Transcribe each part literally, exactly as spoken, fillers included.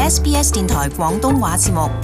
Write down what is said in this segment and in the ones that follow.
S B S 電台廣東話節目。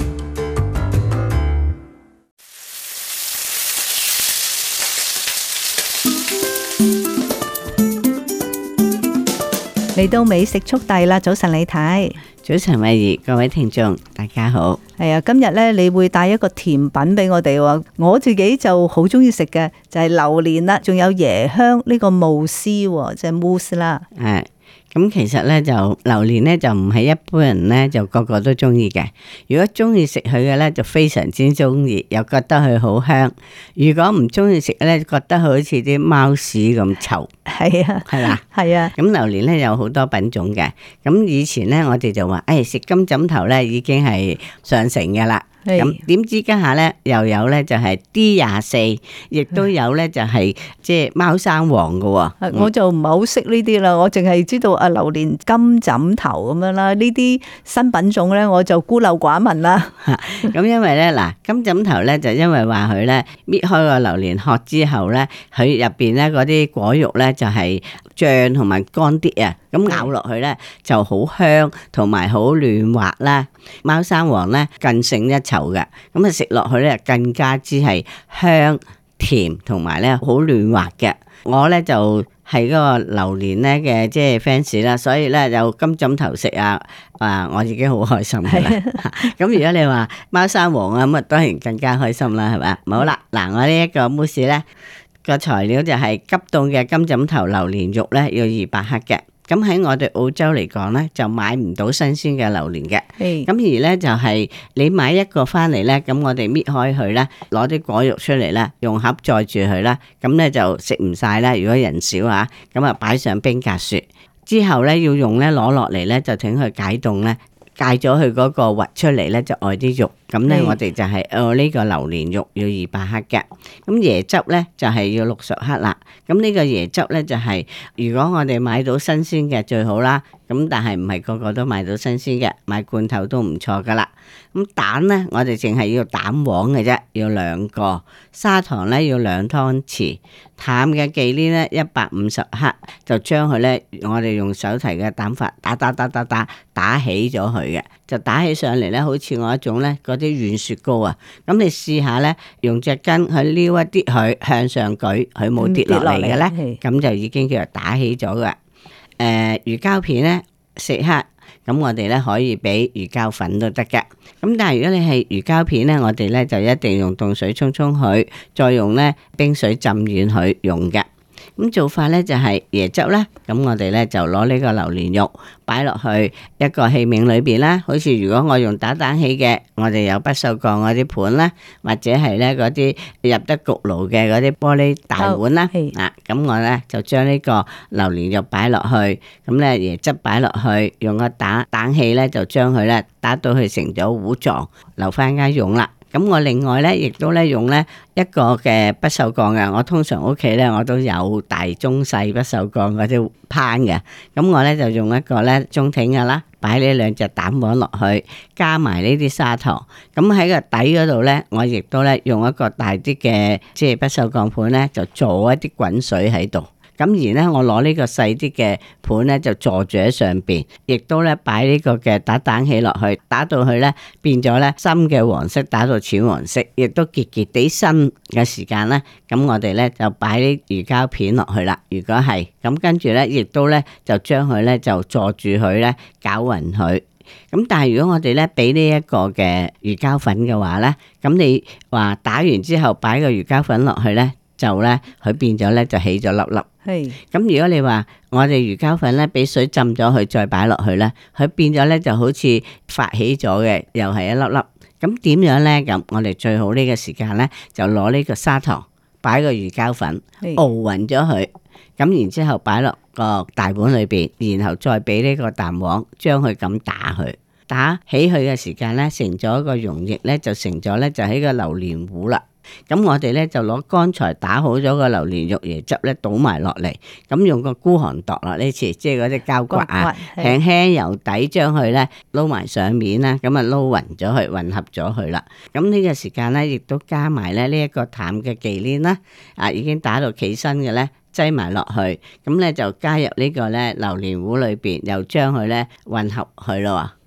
嚟到美食速遞啦！早晨李太， 早晨慧怡，各位聽眾大家好。 係啊，今日咧你會帶一個甜品俾我哋喎。我自己就好中意食嘅就係榴蓮啦，仲有椰香呢個慕斯，即係 mousse 啦。 係咁，其實咧就榴蓮咧就唔係一般人咧就個個都中意嘅。如果中意食佢嘅咧，就非常之中意，又覺得佢好香。如果唔中意食咧，覺得佢好似啲貓屎咁臭。 係啊， 係啦， 係啊。 咁榴蓮咧有好多品種嘅。咁以前咧我哋就話，誒食金枕頭咧已經係上乘嘅啦。咁點知家下咧又有咧就係 D 廿四，亦都有咧就係即係貓山王嘅喎。 我就唔係好識呢啲啦，我淨係知道啊榴蓮金枕頭咁樣啦。呢啲新品種咧，我就孤陋寡聞啦。 咁因為咧嗱，金枕頭咧就因為話佢咧搣開個榴蓮殼之後咧，佢入邊咧嗰啲果肉咧就係脹同埋乾啲啊，咁咬落去咧就好香同埋好嫩滑啦。貓山王咧更勝一籌嘅，咁啊食落去咧更加之係香甜同埋咧好嫩滑嘅。我咧就係嗰個榴蓮咧嘅即係 fans 啦，所以咧有金枕頭食啊，啊我已經好開心噶啦。咁如果你話貓山王啊，咁啊當然更加開心啦，係咪？好啦，嗱我呢一個 mousse 咧個材料就係急凍嘅金枕頭榴蓮肉咧要二百克嘅。咁喺我哋澳洲嚟講咧，就買唔到新鮮嘅榴蓮嘅。咁而咧就係你買一個翻嚟咧，咁我哋搣開佢咧，攞啲果肉出嚟咧，用盒載住佢啦。咁咧就食唔晒啦。如果人少啊，咁啊擺上冰格雪之後咧，要用咧攞落嚟咧，就等佢解凍咧，解咗佢嗰個核出嚟咧，就愛啲肉。咁咧我哋就係哦呢個榴蓮肉要二百克嘅。咁椰汁咧就係要六十克啦。咁呢個椰汁咧就係如果我哋買到新鮮嘅最好啦。咁但係唔係個個都買到新鮮嘅，買罐頭都唔錯噶啦。咁蛋咧我哋淨係要蛋黃嘅啫，要兩個。砂糖咧要兩湯匙。淡嘅忌廉咧一百五十克，就將佢咧我哋用手提嘅蛋法打打打打打打起咗佢嘅，就打起上嚟咧，好似我一種咧嗰啲軟雪糕啊。咁你試下咧，用隻羹去撩一啲佢向上舉，佢冇跌落嚟嘅咧，咁就已經叫做打起咗嘅。誒、呃、魚膠片咧四克，咁我哋咧可以俾魚膠粉都得嘅。咁但係如果你係魚膠片咧，我哋咧就一定用凍水沖沖佢，再用咧冰水浸軟佢用嘅。咁做法咧就係椰汁啦，咁我哋咧就攞呢個榴蓮肉擺落去一個器皿裏邊啦。好似如果我用打蛋器嘅，我哋有不鏽鋼嗰啲盤啦，或者係咧嗰啲入得焗爐嘅嗰啲玻璃大碗啦。啊，咁我咧就將呢個榴蓮肉擺落去，咁咧椰汁擺落去，用個打蛋器咧就將佢咧打到佢成咗糊狀，留翻間用啦。咁我另外咧，亦都咧用咧一個嘅不鏽鋼嘅，我通常屋企咧我都有大中細不鏽鋼嗰啲盤嘅。咁我咧就用一個咧中挺嘅啦，擺呢兩隻蛋黃落去，加埋呢啲砂糖。咁喺個底嗰度咧，我亦都咧用一個大啲嘅即係不鏽鋼盤咧，就做一啲滾水喺度。咁而咧，我攞呢個細啲嘅盤咧，就坐住喺上邊，亦都咧擺呢個嘅打蛋器落去，打到佢咧變咗咧深嘅黃色，打到淺黃色，亦都結結地深嘅時間咧，咁我哋咧就擺啲魚膠片落去啦。如果係咁，跟住咧，亦都咧就將佢咧就坐住佢咧攪勻佢。咁但係如果我哋咧俾呢一個嘅魚膠粉嘅話咧，咁你話打完之後擺個魚膠粉落去咧，就咧佢變咗咧就起咗粒粒。係，咁如果你話我哋魚膠粉咧俾水浸咗佢再擺落去咧，佢變咗咧就好似發起咗嘅，又係一粒粒。咁點樣咧？咁我哋最好呢個時間咧，就攞呢個砂糖擺個魚膠粉熬勻咗佢，咁然之後擺落個大碗裏邊，然後再俾呢個蛋黃將佢咁打佢，打起佢嘅時間咧，成咗一個溶液咧，就成咗咧就喺個榴蓮糊啦。咁我哋咧就攞剛才打好咗個榴蓮肉椰汁咧倒埋落嚟，咁用個孤寒度啦呢次，即係嗰啲膠刮啊，輕輕由底將佢咧撈埋上面啦，咁啊撈勻咗佢，混合咗佢啦。咁呢個時間咧，亦都加埋咧呢一個淡嘅忌廉啦，啊已經打到企身嘅咧，擠埋落去，咁咧就加入呢個咧榴蓮糊裏邊，又將佢咧混合去咯。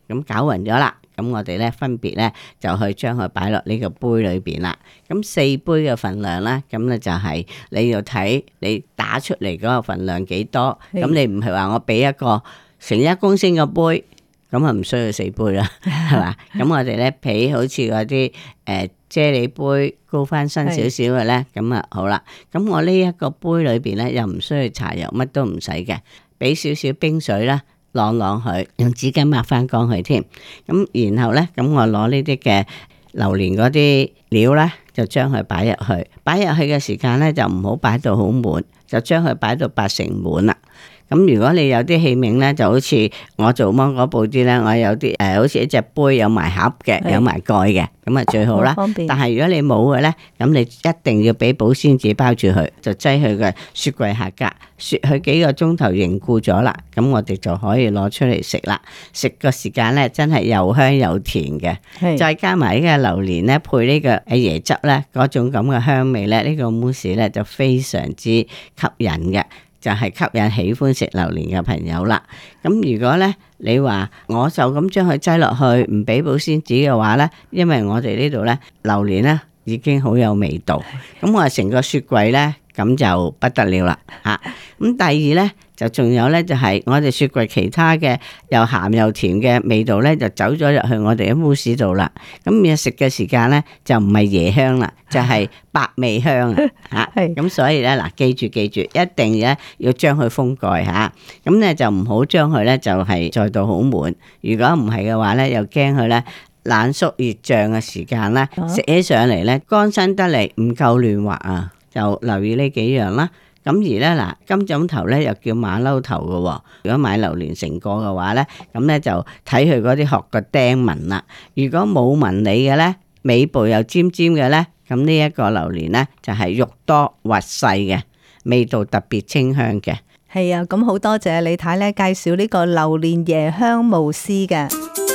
咁攪勻咗啦。咁我哋咧分別咧就去將佢擺落呢個杯裏邊啦。咁四杯嘅份量啦，咁咧就係你要睇你打出嚟嗰個份量幾多。咁你唔係話我俾一個成一公升嘅杯，咁啊唔需要四杯啦，係嘛？咁我哋咧俾好似嗰啲誒啫喱杯高翻身少少嘅咧，咁啊好啦。咁我呢一個杯裏邊咧又唔需要搽油，乜都唔使嘅，俾少少冰水啦。晾晾佢，用紙巾抹翻乾佢添。咁然後咧，咁我攞呢啲嘅榴蓮嗰啲料咧，就將佢擺入去。擺入去嘅時間咧，就唔好擺到好滿，就將佢擺到八成滿啦。咁如果你有啲器皿咧，就好似我做芒果布啲咧，我有啲誒、呃，好似一隻杯有埋盒嘅，有埋蓋嘅，咁啊最好啦。但係如果你冇嘅咧，咁你一定要俾保鮮紙包住佢，就擠去個雪櫃下格，雪佢幾個鐘頭凝固咗啦，咁我哋就可以攞出嚟食啦。食個時間咧，真係又香又甜嘅，再加埋呢個榴蓮咧，配呢個誒椰汁咧，嗰種咁嘅香味咧，呢、這個慕斯咧就非常之吸引嘅。就係吸引喜歡食榴蓮嘅朋友啦。咁如果咧你話我就咁將佢擠落去，唔俾保鮮紙嘅話咧，因為我哋呢度咧榴蓮咧已經好有味道，咁我哋成個雪櫃咧咁就不得了啦嚇。咁第二咧就仲有咧就係我哋雪櫃其他嘅又鹹又甜嘅味道咧就走咗入去我哋嘅慕斯度啦。咁而食嘅時間咧就唔係椰香啦，就係百味香啊嚇。咁所以咧嗱，記住記住，一定咧要將佢封蓋嚇。咁咧就唔好將佢咧就係載到好滿。如果唔係嘅話咧，又驚佢咧冷縮熱脹嘅時間咧食起上嚟咧乾身得嚟唔夠嫩滑啊。就留意呢幾樣啦。咁而咧嗱，金枕頭咧又叫馬騮頭嘅喎。如果買榴蓮成個嘅話咧，咁咧就睇佢嗰啲殼個釘紋啦。如果冇紋理嘅咧，尾部又尖尖嘅咧，咁呢一個榴蓮咧就係肉多核細嘅，味道特別清香嘅。 係啊，咁好多謝李太咧介紹呢個榴蓮椰香慕斯嘅。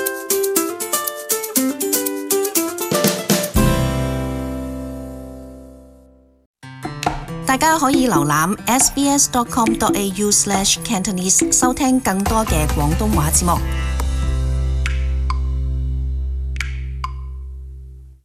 大家可以瀏覽 s b s dot com dot a u slash cantonese 收聽更多嘅廣東話節目。